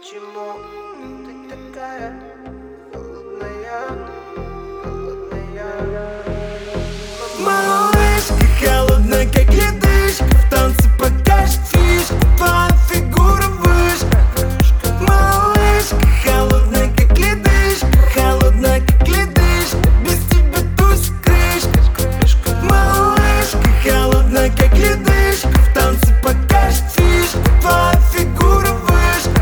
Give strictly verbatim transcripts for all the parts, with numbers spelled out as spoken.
Почему ты такая холодная, холодная? Малышка холодная, как ледышка, в танце покажет фишку, твоя фигура вышка. Малышка холодная, как ледышка, холодная, как ледышка, без тебя тусит крышка. Малышка холодная, как ледышка, в танце покажет фишку, твоя фигура вышка.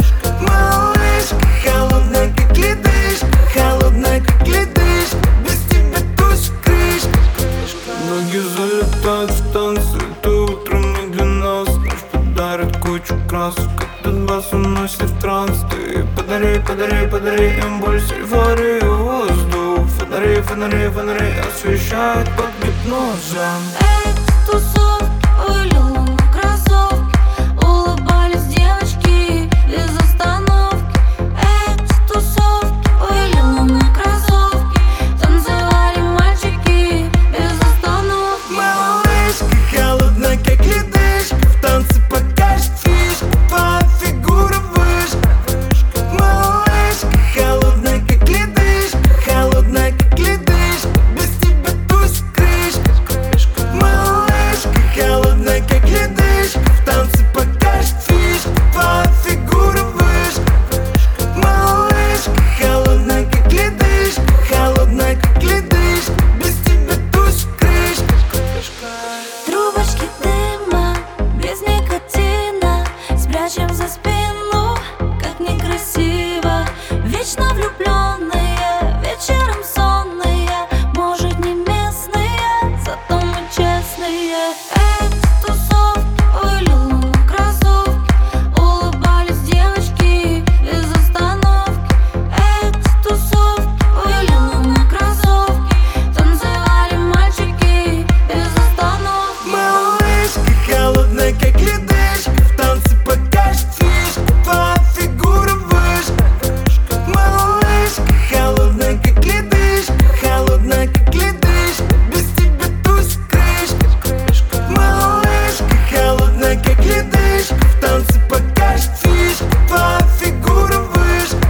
Малышка холодная, как ледышка, холодная, как ледышка, без тебя тусит крышка. Ноги залетают в танцы, это утро не для нас. Ночь подарит кучу красок, этот бас уносит в транс. Ты подари, подари, подари им больше эйфорию, воздух. Фонари, фонари, фонари освещают под гипнозом. Эй, тусовки, были луны, кроссовки, улыбались девочки без остановки. Эй, тусовки, были луны, кроссовки, танцевали мальчики без остановки. Малышка холодная, как ледышка, в танце покажет фишку, твоя фигура вышка. Малышка холодная, как ледышка, холодная, как ледышка, без тебя тусит крышка. Малышка холодная, как ледышка, в танце покажет фишку, твоя фигура вышка. Малышка холодная, как ледышка, холодная, как ледышка, без тебя тусит крышка. Трубочки дыма, без никотина, спрячем за спину, как некрасиво. Вечно влюбленные, вечером сонные, может не местные, зато мы честные. Эй, тусовки, были луны, кроссовки, улыбались девочки без остановки. Эй, тусовки, были луны, кроссовки, танцевали мальчики без остановки. Малышка холодная, как ледышка, в танце покажет фишку, твоя фигура вышка. Малышка холодная, как ледышка, холодная, как ледышка, без тебя тусит крышка. Малышка холодная, как ледышка, в танце покажет фишку, твоя фигура вышка.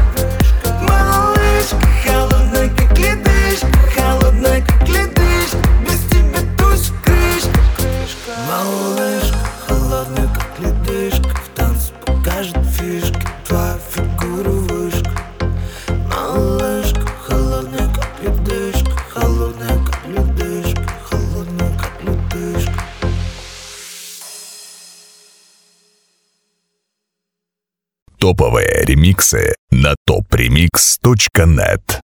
Малышка холодная, как ледышка, холодная, как ледышка, без тебя тусит крышка. Малышка холодная, как ледышка, в танце покажет фишки, твоя фигура вышка. Малышка холодная, как ледышка, холодная, как ледышка, холодная, как ледышка. Топовые ремиксы на топ ремикс точка нет.